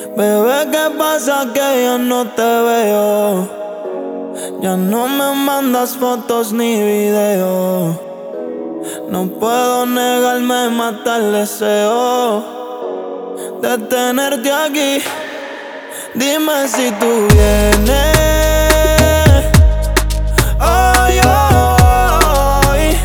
Bebé, ¿qué pasa que ya no te veo? Ya no me mandas fotos ni videos. No puedo negarme, mata el deseo de tenerte aquí. Dime si tú vienes hoy, hoy.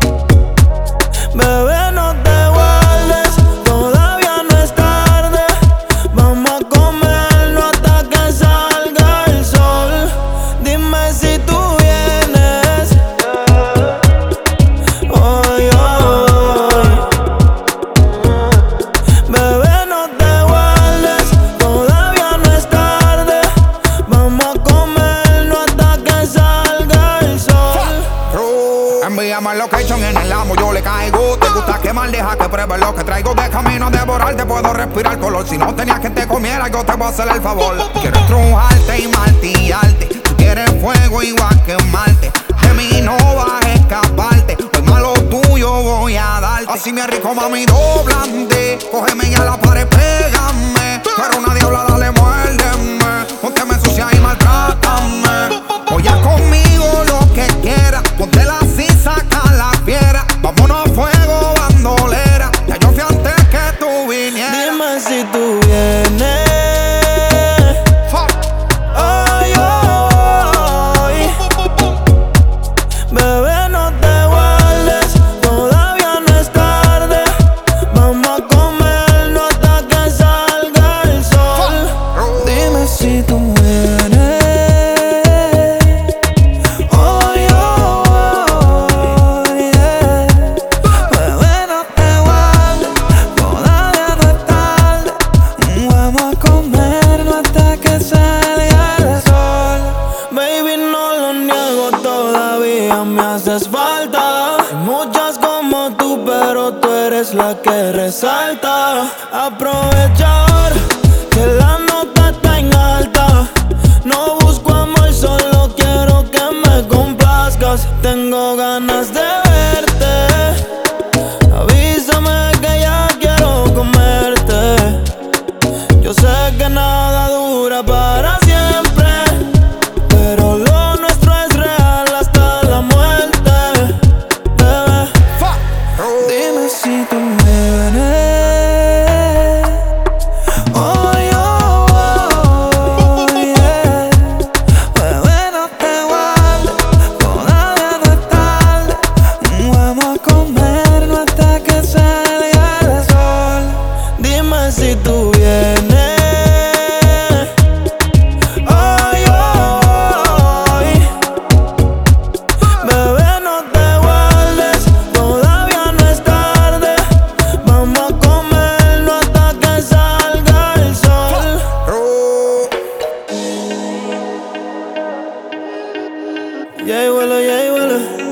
Bebé, no te guardes, todavía no es tarde. Vamos a comernos hasta que salga el sol. Dime si tú vienes hoy, hoy. Bebé, no te guardes, todavía no es tarde. Vamos a comernos hasta que salga el sol. Envíame el location en el amo, yo le caigo. Te gusta quemar, deja que pruebe lo que traigo. De camino a devorarte, puedo respirar color. Si no tenías que te comiera, yo te voy a hacer el favor. Quiero estrujarte y martillarte. Tú quieres fuego igual que Marte. De mí no vas a escaparte. Hoy malo tuyo voy a darte. Así me rico, mami, doblante. Cógeme y a la pared, pégame. Tú eres una diabla, dale, muérdeme. Pónteme sucia y maltrátame. Oye conmigo lo que quieras. Ponte la saca la fiera, vámonos a fuego, bandolera. Ya yo fui antes que tú vinieras. Dime si tú vienes hoy, hoy. Bebé, no te guardes, todavía no es tarde. Vamos a comernos hasta que salga el sol. Dime si tú vienes hoy, hoy. Bebé, no te guardes, todavía no es tarde. Vamos a comernos hasta que salga el sol. Baby, no lo niego, todavía me haces falta. Hay muchas como tú, pero tú eres la que resalta. Aprovechar que la nota está en alta. No busco amor, solo quiero que me complazcas. Tengo ganas de verte. Avísame que ya quiero comerte. Yo sé que nada dura para siempre, pero lo nuestro es real hasta la muerte. Bebé, dime si tú vienes hoy, hoy. Bebé, no te guardes, todavía no es tarde. Vamos a comernos hasta que salga el sol. Dime si tú vienes hoy, hoy. Bebé, no te guardes, todavía no es tarde. Vamos a comernos hasta que salga el sol. Yeah, huele, yeah, huele.